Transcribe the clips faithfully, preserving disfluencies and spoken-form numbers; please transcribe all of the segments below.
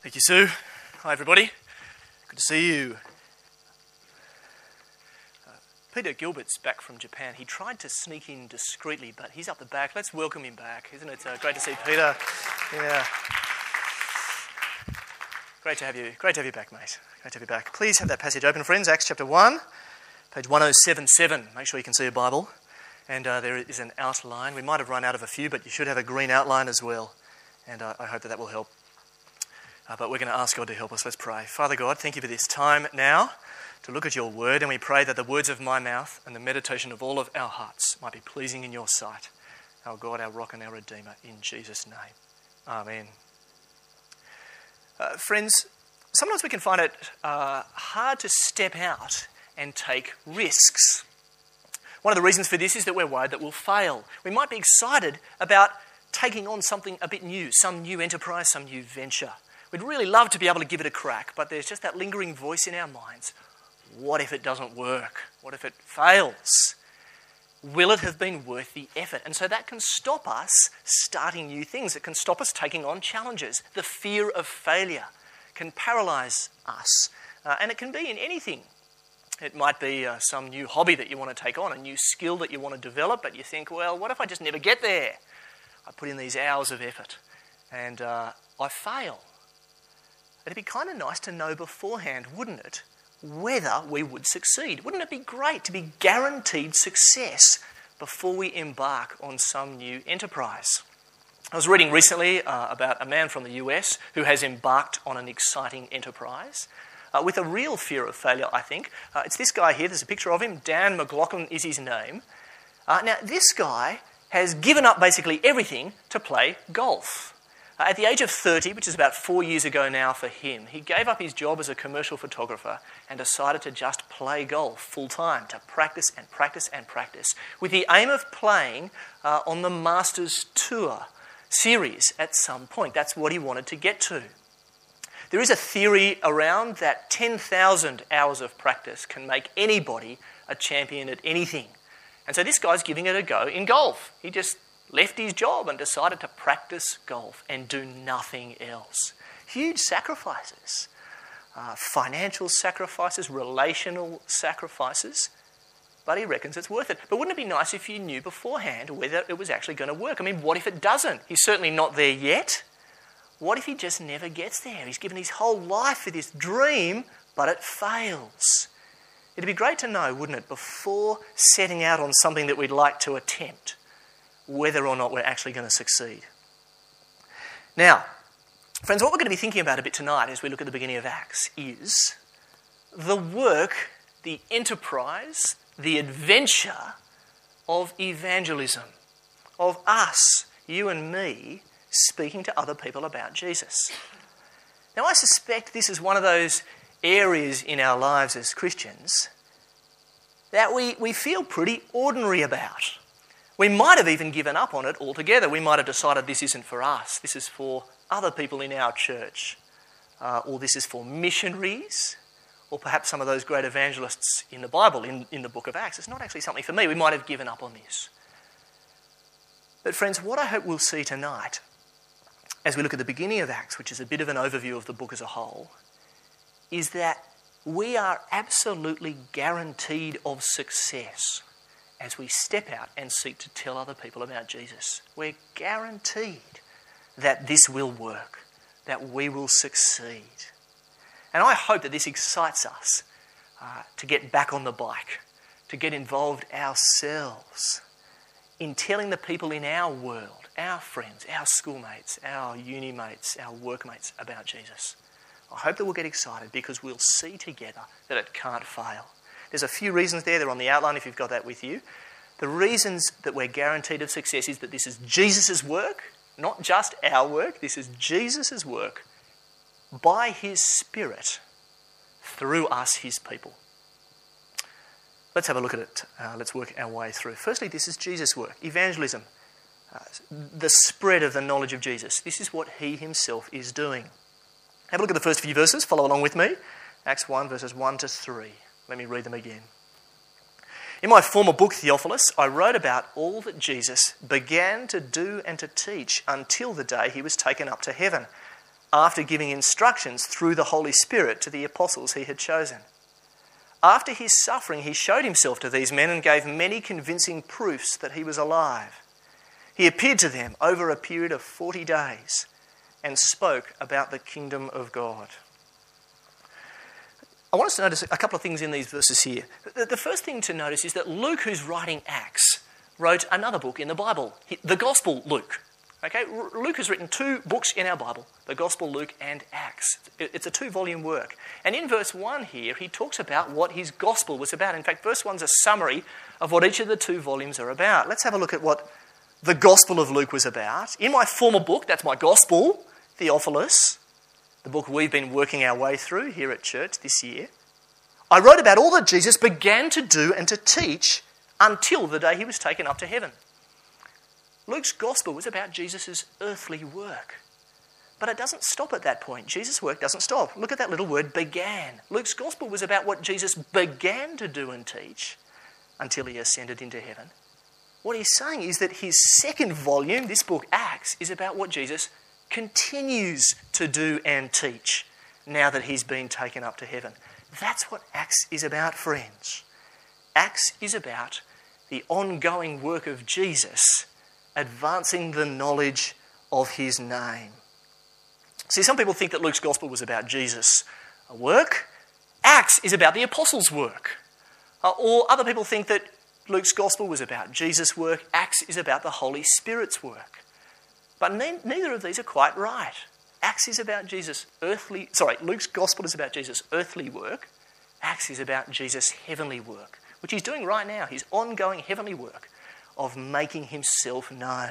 Thank you, Sue. Hi, everybody. Good to see you. Uh, Peter Gilbert's back from Japan. He tried to sneak in discreetly, but he's up the back. Let's welcome him back. Isn't it uh, great to see Peter? Yeah. Great to have you. Great to have you back, mate. Great to have you back. Please have that passage open, friends. Acts chapter one, page one oh seven seven. Make sure you can see a Bible. And uh, there is an outline. We might have run out of a few, but you should have a green outline as well. And uh, I hope that that will help. Uh, but we're going to ask God to help us. Let's pray. Father God, thank you for this time now to look at your word, and we pray that the words of my mouth and the meditation of all of our hearts might be pleasing in your sight. Our God, our rock and our Redeemer, in Jesus' name. Amen. Uh, friends, sometimes we can find it uh, hard to step out and take risks. One of the reasons for this is that we're worried that we'll fail. We might be excited about taking on something a bit new, some new enterprise, some new venture. We'd really love to be able to give it a crack, but there's just that lingering voice in our minds. What if it doesn't work? What if it fails? Will it have been worth the effort? And so that can stop us starting new things. It can stop us taking on challenges. The fear of failure can paralyse us. Uh, and it can be in anything. It might be uh, some new hobby that you want to take on, a new skill that you want to develop, but you think, well, what if I just never get there? I put in these hours of effort and uh, I fail. It'd be kind of nice to know beforehand, wouldn't it, whether we would succeed. Wouldn't it be great to be guaranteed success before we embark on some new enterprise? I was reading recently uh, about a man from the U S who has embarked on an exciting enterprise uh, with a real fear of failure, I think. Uh, it's this guy here. There's a picture of him. Dan McLaughlin is his name. Uh, now, this guy has given up basically everything to play golf. Uh, at the age of thirty, which is about four years ago now for him, he gave up his job as a commercial photographer and decided to just play golf full-time, to practice and practice and practice, with the aim of playing uh, on the Masters Tour series at some point. That's what he wanted to get to. There is a theory around that ten thousand hours of practice can make anybody a champion at anything. And so this guy's giving it a go in golf. He just left his job and decided to practice golf and do nothing else. Huge sacrifices. Uh, financial sacrifices, relational sacrifices. But he reckons it's worth it. But wouldn't it be nice if you knew beforehand whether it was actually going to work? I mean, what if it doesn't? He's certainly not there yet. What if he just never gets there? He's given his whole life for this dream, but it fails. It'd be great to know, wouldn't it, before setting out on something that we'd like to attempt, whether or not we're actually going to succeed. Now, friends, what we're going to be thinking about a bit tonight as we look at the beginning of Acts is the work, the enterprise, the adventure of evangelism, of us, you and me, speaking to other people about Jesus. Now, I suspect this is one of those areas in our lives as Christians that we, we feel pretty ordinary about. We might have even given up on it altogether. We might have decided this isn't for us. This is for other people in our church. Uh, or this is for missionaries. Or perhaps some of those great evangelists in the Bible, in, in the book of Acts. It's not actually something for me. We might have given up on this. But friends, what I hope we'll see tonight, as we look at the beginning of Acts, which is a bit of an overview of the book as a whole, is that we are absolutely guaranteed of success as we step out and seek to tell other people about Jesus. We're guaranteed that this will work, that we will succeed. And I hope that this excites us uh, to get back on the bike, to get involved ourselves in telling the people in our world, our friends, our schoolmates, our uni mates, our workmates about Jesus. I hope that we'll get excited because we'll see together that it can't fail. There's a few reasons there. They're on the outline if you've got that with you. The reasons that we're guaranteed of success is that this is Jesus' work, not just our work. This is Jesus' work by his Spirit through us, his people. Let's have a look at it. Uh, let's work our way through. Firstly, this is Jesus' work. Evangelism. Uh, the spread of the knowledge of Jesus. This is what he himself is doing. Have a look at the first few verses. Follow along with me. Acts one, verses one to three. Let me read them again. In my former book, Theophilus, I wrote about all that Jesus began to do and to teach until the day he was taken up to heaven, after giving instructions through the Holy Spirit to the apostles he had chosen. After his suffering, he showed himself to these men and gave many convincing proofs that he was alive. He appeared to them over a period of forty days and spoke about the kingdom of God. I want us to notice a couple of things in these verses here. The first thing to notice is that Luke, who's writing Acts, wrote another book in the Bible, the Gospel Luke. Okay, Luke has written two books in our Bible, the Gospel Luke and Acts. It's a two-volume work. And in verse one here, he talks about what his Gospel was about. In fact, verse one's a summary of what each of the two volumes are about. Let's have a look at what the Gospel of Luke was about. In my former book, that's my Gospel, Theophilus, the book we've been working our way through here at church this year, I wrote about all that Jesus began to do and to teach until the day he was taken up to heaven. Luke's gospel was about Jesus' earthly work. But it doesn't stop at that point. Jesus' work doesn't stop. Look at that little word, began. Luke's gospel was about what Jesus began to do and teach until he ascended into heaven. What he's saying is that his second volume, this book, Acts, is about what Jesus continues to do and teach now that he's been taken up to heaven. That's what Acts is about, friends. Acts is about the ongoing work of Jesus advancing the knowledge of his name. See, some people think that Luke's gospel was about Jesus' work. Acts is about the apostles' work. Uh, or other people think that Luke's gospel was about Jesus' work. Acts is about the Holy Spirit's work. But ne- neither of these are quite right. Acts is about Jesus' earthly... Sorry, Luke's gospel is about Jesus' earthly work. Acts is about Jesus' heavenly work, which he's doing right now, his ongoing heavenly work of making himself known.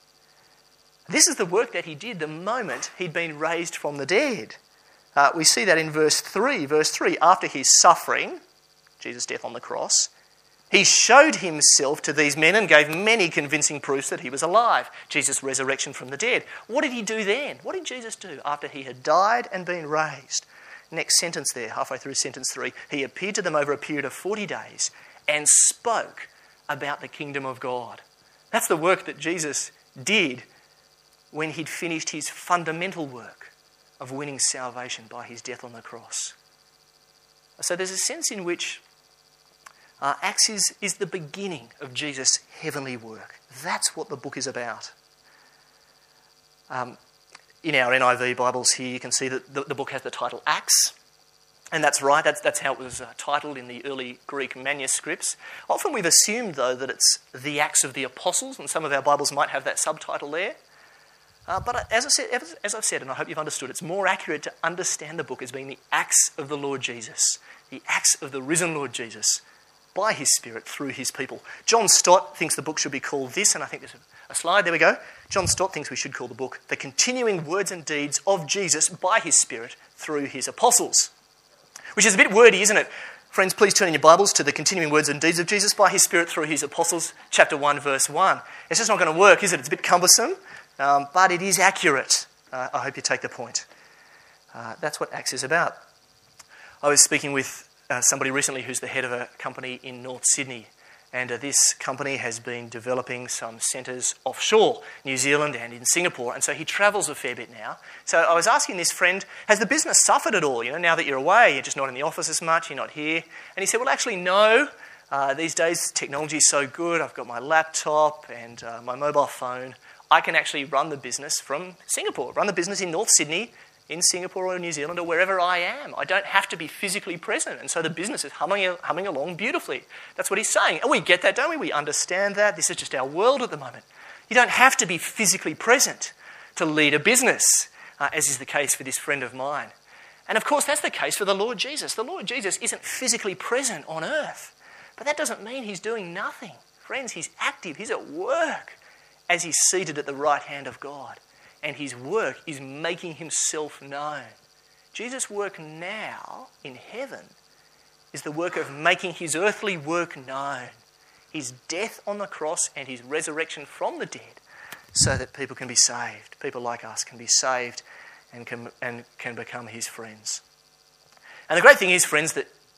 This is the work that he did the moment he'd been raised from the dead. Uh, we see that in verse three. Verse three, after his suffering, Jesus' death on the cross, he showed himself to these men and gave many convincing proofs that he was alive. Jesus' resurrection from the dead. What did he do then? What did Jesus do after he had died and been raised? Next sentence there, halfway through sentence three. He appeared to them over a period of forty days and spoke about the kingdom of God. That's the work that Jesus did when he'd finished his fundamental work of winning salvation by his death on the cross. So there's a sense in which uh, Acts is, is the beginning of Jesus' heavenly work. That's what the book is about. Um, in our N I V Bibles here, you can see that the, the book has the title Acts. And that's right, that's, that's how it was uh, titled in the early Greek manuscripts. Often we've assumed, though, that it's the Acts of the Apostles, and some of our Bibles might have that subtitle there. Uh, but as, I said, as, as I've said, and I hope you've understood, it's more accurate to understand the book as being the Acts of the Lord Jesus, the Acts of the risen Lord Jesus, by his Spirit, through his people. John Stott thinks the book should be called this, and I think there's a, a slide, there we go. John Stott thinks we should call the book The Continuing Words and Deeds of Jesus by his Spirit through his Apostles. Which is a bit wordy, isn't it? Friends, please turn in your Bibles to the continuing words and deeds of Jesus by his Spirit through his apostles, chapter one, verse one. It's just not going to work, is it? It's a bit cumbersome, um, but it is accurate. Uh, I hope you take the point. Uh, that's what Acts is about. I was speaking with uh, somebody recently who's the head of a company in North Sydney, and uh, this company has been developing some centres offshore, New Zealand and in Singapore, and so he travels a fair bit now. So I was asking this friend, has the business suffered at all? You know, now that you're away, you're just not in the office as much, you're not here. And he said, well, actually, no. Uh, these days, technology is so good. I've got my laptop and uh, my mobile phone. I can actually run the business from Singapore, run the business in North Sydney, in Singapore or New Zealand or wherever I am. I don't have to be physically present. And so the business is humming, humming along beautifully. That's what he's saying. And we get that, don't we? We understand that. This is just our world at the moment. You don't have to be physically present to lead a business, uh, as is the case for this friend of mine. And of course, that's the case for the Lord Jesus. The Lord Jesus isn't physically present on earth. But that doesn't mean he's doing nothing. Friends, he's active. He's at work as he's seated at the right hand of God. And his work is making himself known. Jesus' work now in heaven is the work of making his earthly work known. His death on the cross and his resurrection from the dead so that people can be saved. People like us can be saved and can, and can become his friends. And the great thing is, friends, that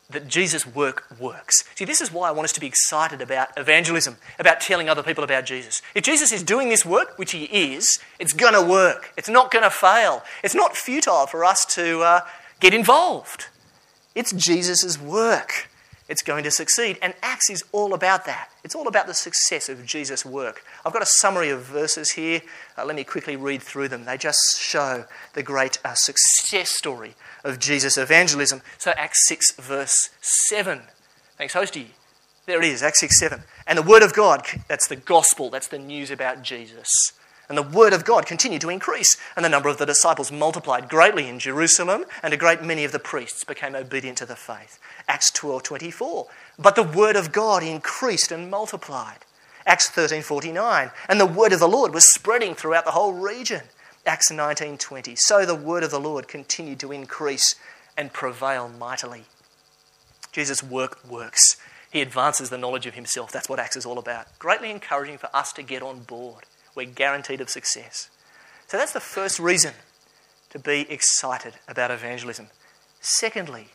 that Jesus' work works. See, this is why I want us to be excited about evangelism, about telling other people about Jesus. If Jesus is doing this work, which he is, it's going to work. It's not going to fail. It's not futile for us to uh, get involved. It's Jesus' work. It's going to succeed. And Acts is all about that. It's all about the success of Jesus' work. I've got a summary of verses here. Uh, let me quickly read through them. They just show the great uh, success story of Jesus' evangelism. So Acts six verse seven. Thanks, Hosty. There it is, Acts six seven. And the word of God, that's the gospel, that's the news about Jesus. And the word of God continued to increase, and the number of the disciples multiplied greatly in Jerusalem, and a great many of the priests became obedient to the faith. Acts twelve twenty-four. But the word of God increased and multiplied. Acts thirteen forty-nine. And the word of the Lord was spreading throughout the whole region. Acts nineteen twenty. So the word of the Lord continued to increase and prevail mightily. Jesus' work works. He advances the knowledge of himself. That's what Acts is all about. Greatly encouraging for us to get on board. We're guaranteed of success. So that's the first reason to be excited about evangelism. Secondly,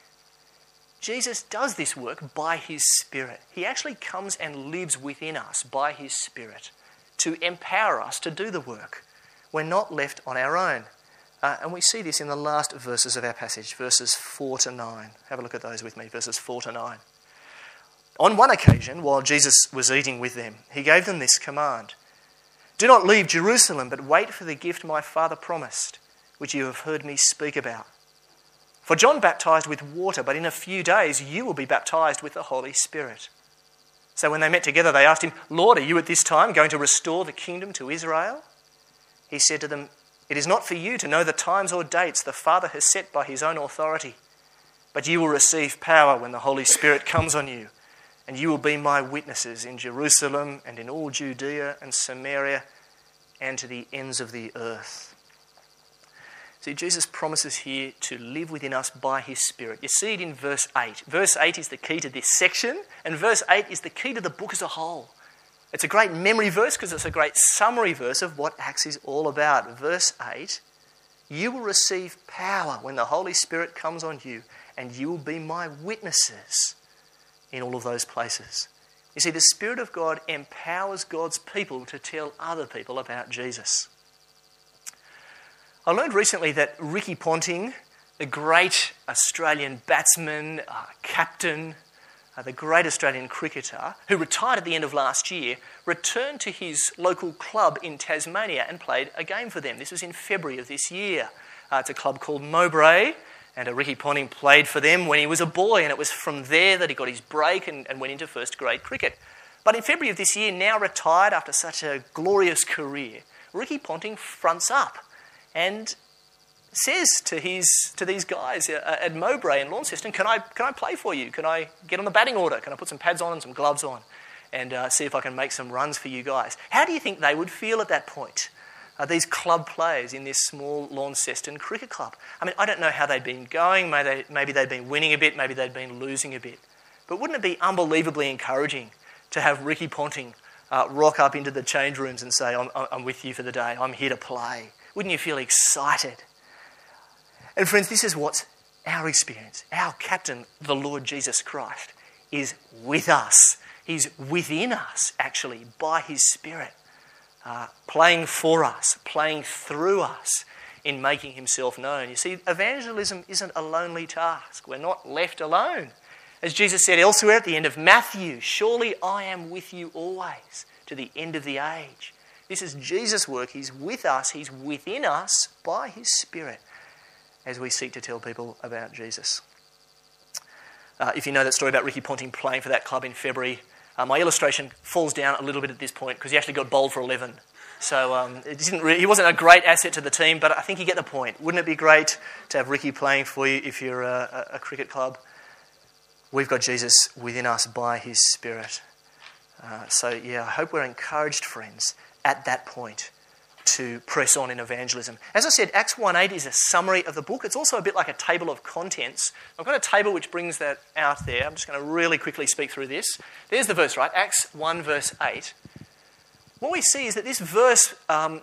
Jesus does this work by his Spirit. He actually comes and lives within us by his Spirit to empower us to do the work. We're not left on our own. Uh, and we see this in the last verses of our passage, verses four to nine. Have a look at those with me, verses four to nine. On one occasion, while Jesus was eating with them, he gave them this command: "Do not leave Jerusalem, but wait for the gift my Father promised, which you have heard me speak about. For John baptized with water, but in a few days you will be baptized with the Holy Spirit." So when they met together, they asked him, "Lord, are you at this time going to restore the kingdom to Israel?" He said to them, "It is not for you to know the times or dates the Father has set by his own authority, but you will receive power when the Holy Spirit comes on you, and you will be my witnesses in Jerusalem and in all Judea and Samaria and to the ends of the earth." See, Jesus promises here to live within us by his Spirit. You see it in verse eight. Verse eight is the key to this section, and verse eight is the key to the book as a whole. It's a great memory verse because it's a great summary verse of what Acts is all about. Verse eight, "You will receive power when the Holy Spirit comes on you, and you will be my witnesses in all of those places." You see, the Spirit of God empowers God's people to tell other people about Jesus. I learned recently that Ricky Ponting, the great Australian batsman, uh, captain, uh, the great Australian cricketer, who retired at the end of last year, returned to his local club in Tasmania and played a game for them. This was in February of this year. Uh, it's a club called Mowbray, and uh, Ricky Ponting played for them when he was a boy, and it was from there that he got his break and, and went into first grade cricket. But in February of this year, now retired after such a glorious career, Ricky Ponting fronts up and says to his to these guys at Mowbray in Launceston, can I can I play for you? Can I get on the batting order? Can I put some pads on and some gloves on and uh, see if I can make some runs for you guys? How do you think they would feel at that point? Uh, these club players in this small Launceston cricket club. I mean, I don't know how they'd been going. Maybe, they, maybe they'd been winning a bit. Maybe they'd been losing a bit. But wouldn't it be unbelievably encouraging to have Ricky Ponting uh, rock up into the change rooms and say, I'm, I'm with you for the day. I'm here to play. Wouldn't you feel excited? And friends, this is what's our experience. Our captain, the Lord Jesus Christ, is with us. He's within us, actually, by his Spirit, uh, playing for us, playing through us in making himself known. You see, evangelism isn't a lonely task. We're not left alone. As Jesus said elsewhere at the end of Matthew, "Surely I am with you always, to the end of the age." This is Jesus' work. He's with us. He's within us by his Spirit as we seek to tell people about Jesus. Uh, if you know that story about Ricky Ponting playing for that club in February, uh, my illustration falls down a little bit at this point because he actually got bowled for eleven. So um, it didn't really, he wasn't a great asset to the team, but I think you get the point. Wouldn't it be great to have Ricky playing for you if you're a, a, a cricket club? We've got Jesus within us by his Spirit. Uh, so yeah, I hope we're encouraged, friends, at that point to press on in evangelism. As I said, Acts one eight is a summary of the book. It's also a bit like a table of contents. I've got a table which brings that out there. I'm just going to really quickly speak through this. There's the verse, right? Acts one verse eight. What we see is that this verse um,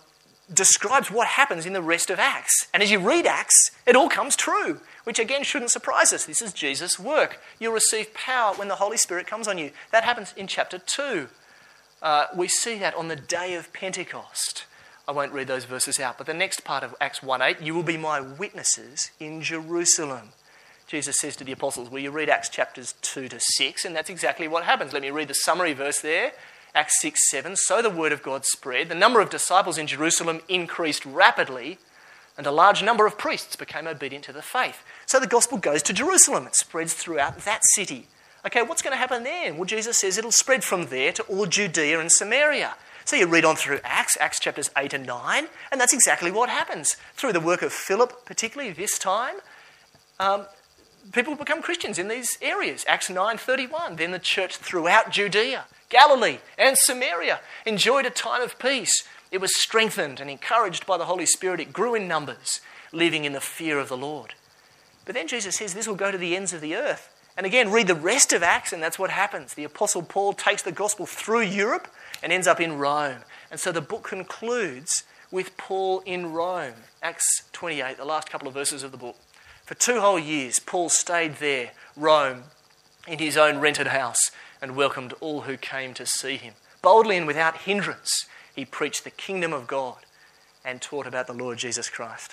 describes what happens in the rest of Acts. And as you read Acts, it all comes true, which again shouldn't surprise us. This is Jesus' work. You'll receive power when the Holy Spirit comes on you. That happens in chapter two. Uh, we see that on the day of Pentecost. I won't read those verses out, but the next part of Acts one eight, you will be my witnesses in Jerusalem. Jesus says to the apostles, well, you read Acts chapters two to six, and that's exactly what happens. Let me read the summary verse there. Acts six seven, so the word of God spread. The number of disciples in Jerusalem increased rapidly, and a large number of priests became obedient to the faith. So the gospel goes to Jerusalem. It spreads throughout that city. Okay, what's going to happen then? Well, Jesus says it'll spread from there to all Judea and Samaria. So you read on through Acts, Acts chapters eight and nine, and that's exactly what happens. Through the work of Philip, particularly this time, um, people become Christians in these areas. Acts nine thirty-one, then the church throughout Judea, Galilee and Samaria enjoyed a time of peace. It was strengthened and encouraged by the Holy Spirit. It grew in numbers, living in the fear of the Lord. But then Jesus says this will go to the ends of the earth. And again, read the rest of Acts and that's what happens. The Apostle Paul takes the gospel through Europe and ends up in Rome. And so the book concludes with Paul in Rome. Acts twenty-eight, the last couple of verses of the book. For two whole years, Paul stayed there, Rome, in his own rented house and welcomed all who came to see him. Boldly and without hindrance, he preached the kingdom of God and taught about the Lord Jesus Christ.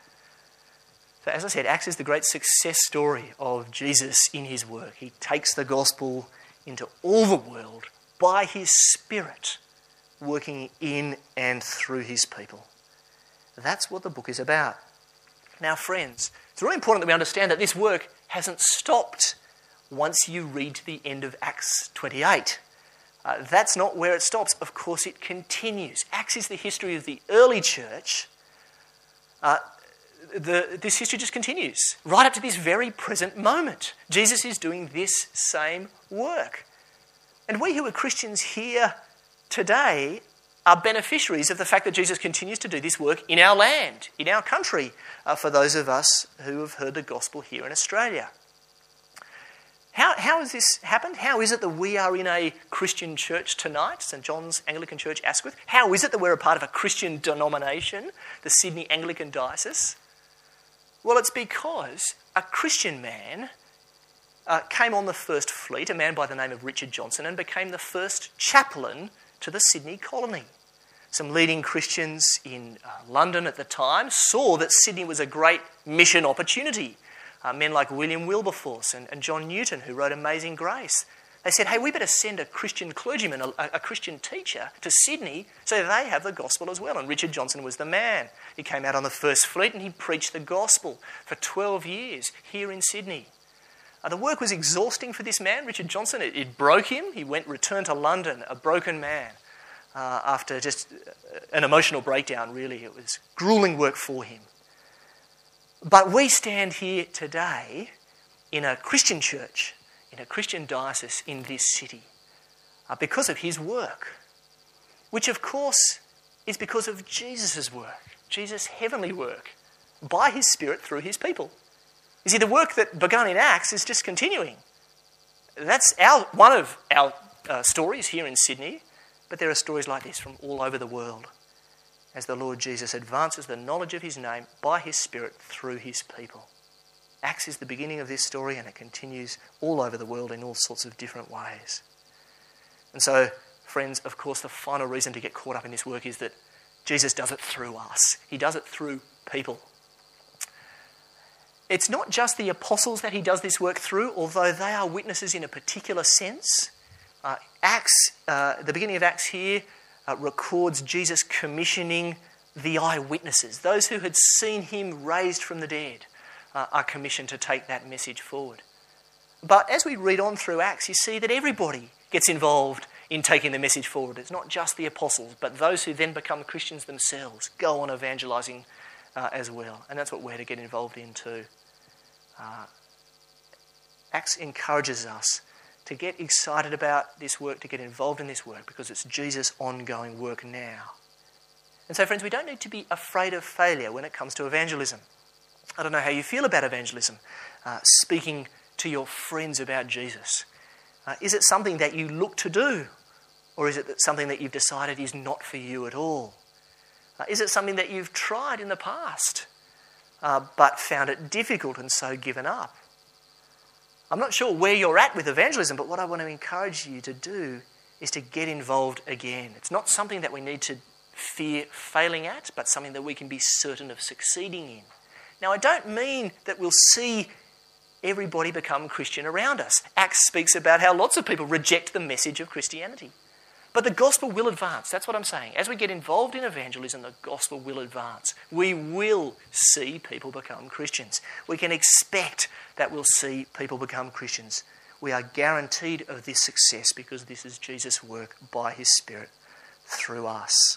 So as I said, Acts is the great success story of Jesus in his work. He takes the gospel into all the world by his Spirit, working in and through his people. That's what the book is about. Now, friends, it's really important that we understand that this work hasn't stopped once you read to the end of Acts twenty-eight. Uh, that's not where it stops. Of course, it continues. Acts is the history of the early church. Uh, the, this history just continues right up to this very present moment. Jesus is doing this same work. And we who are Christians here today are beneficiaries of the fact that Jesus continues to do this work in our land, in our country, uh, for those of us who have heard the gospel here in Australia. How, how has this happened? How is it that we are in a Christian church tonight, St John's Anglican Church, Asquith? How is it that we're a part of a Christian denomination, the Sydney Anglican Diocese? Well, it's because a Christian man uh, came on the first fleet, a man by the name of Richard Johnson, and became the first chaplain to the Sydney colony. Some leading Christians in uh, London at the time saw that Sydney was a great mission opportunity. Uh, men like William Wilberforce and, and John Newton, who wrote Amazing Grace. They said, hey, we better send a Christian clergyman, a, a Christian teacher to Sydney so they have the gospel as well. And Richard Johnson was the man. He came out on the first fleet and he preached the gospel for twelve years here in Sydney. Uh, the work was exhausting for this man, Richard Johnson. It, it broke him. He went, returned to London, a broken man, uh, after just an emotional breakdown, really. It was gruelling work for him. But we stand here today in a Christian church, in a Christian diocese in this city, uh, because of his work, which of course is because of Jesus' work, Jesus' heavenly work, by his Spirit through his people. You see, the work that began in Acts is just continuing. That's our one of our uh, stories here in Sydney, but there are stories like this from all over the world, as the Lord Jesus advances the knowledge of his name by his Spirit through his people. Acts is the beginning of this story and it continues all over the world in all sorts of different ways. And so, friends, of course, the final reason to get caught up in this work is that Jesus does it through us. He does it through people. It's not just the apostles that he does this work through, although they are witnesses in a particular sense. Uh, Acts, uh, the beginning of Acts here, Uh, records Jesus commissioning the eyewitnesses. Those who had seen him raised from the dead uh, are commissioned to take that message forward. But as we read on through Acts, you see that everybody gets involved in taking the message forward. It's not just the apostles, but those who then become Christians themselves go on evangelising uh, as well. And that's what we're to get involved in too. Uh, Acts encourages us to get excited about this work, to get involved in this work, because it's Jesus' ongoing work now. And so, friends, we don't need to be afraid of failure when it comes to evangelism. I don't know how you feel about evangelism, uh, speaking to your friends about Jesus. Uh, is it something that you look to do, or is it something that you've decided is not for you at all? Uh, is it something that you've tried in the past uh, but found it difficult and so given up? I'm not sure where you're at with evangelism, but what I want to encourage you to do is to get involved again. It's not something that we need to fear failing at, but something that we can be certain of succeeding in. Now, I don't mean that we'll see everybody become Christian around us. Acts speaks about how lots of people reject the message of Christianity. But the gospel will advance. That's what I'm saying. As we get involved in evangelism, the gospel will advance. We will see people become Christians. We can expect that we'll see people become Christians. We are guaranteed of this success because this is Jesus' work by his Spirit through us.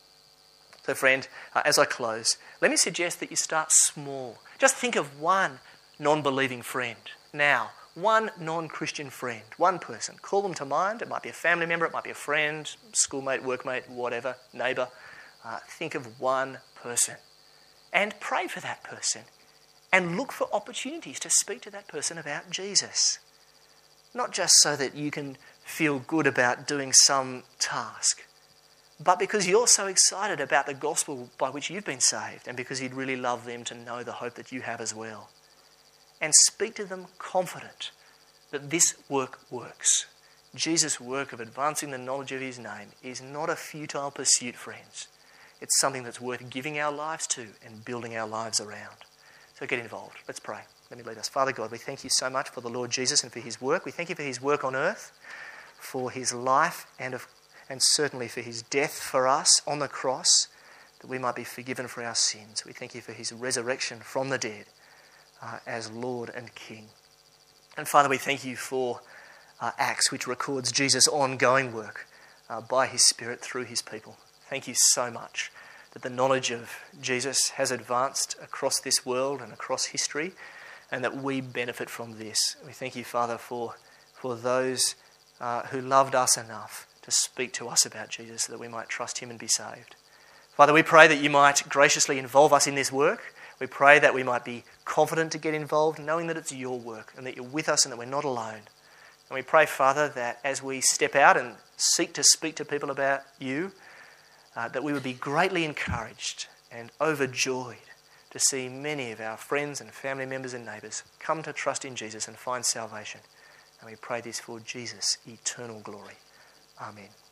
So friend, uh, as I close, let me suggest that you start small. Just think of one non-believing friend now. One non-Christian friend, one person. Call them to mind. It might be a family member, it might be a friend, schoolmate, workmate, whatever, neighbour. Uh, think of one person and pray for that person and look for opportunities to speak to that person about Jesus. Not just so that you can feel good about doing some task, but because you're so excited about the gospel by which you've been saved and because you'd really love them to know the hope that you have as well. And speak to them confident that this work works. Jesus' work of advancing the knowledge of his name is not a futile pursuit, friends. It's something that's worth giving our lives to and building our lives around. So get involved. Let's pray. Let me lead us. Father God, we thank you so much for the Lord Jesus and for his work. We thank you for his work on earth, for his life and, of, and certainly for his death for us on the cross, that we might be forgiven for our sins. We thank you for his resurrection from the dead, Uh, as Lord and King. And Father, we thank you for uh, Acts, which records Jesus' ongoing work uh, by his Spirit through his people. Thank you so much that the knowledge of Jesus has advanced across this world and across history, and that we benefit from this. We thank you, Father, for, for those uh, who loved us enough to speak to us about Jesus so that we might trust him and be saved. Father, we pray that you might graciously involve us in this work. We pray that we might be confident to get involved, knowing that it's your work and that you're with us and that we're not alone. And we pray, Father, that as we step out and seek to speak to people about you, uh, that we would be greatly encouraged and overjoyed to see many of our friends and family members and neighbours come to trust in Jesus and find salvation. And we pray this for Jesus' eternal glory. Amen.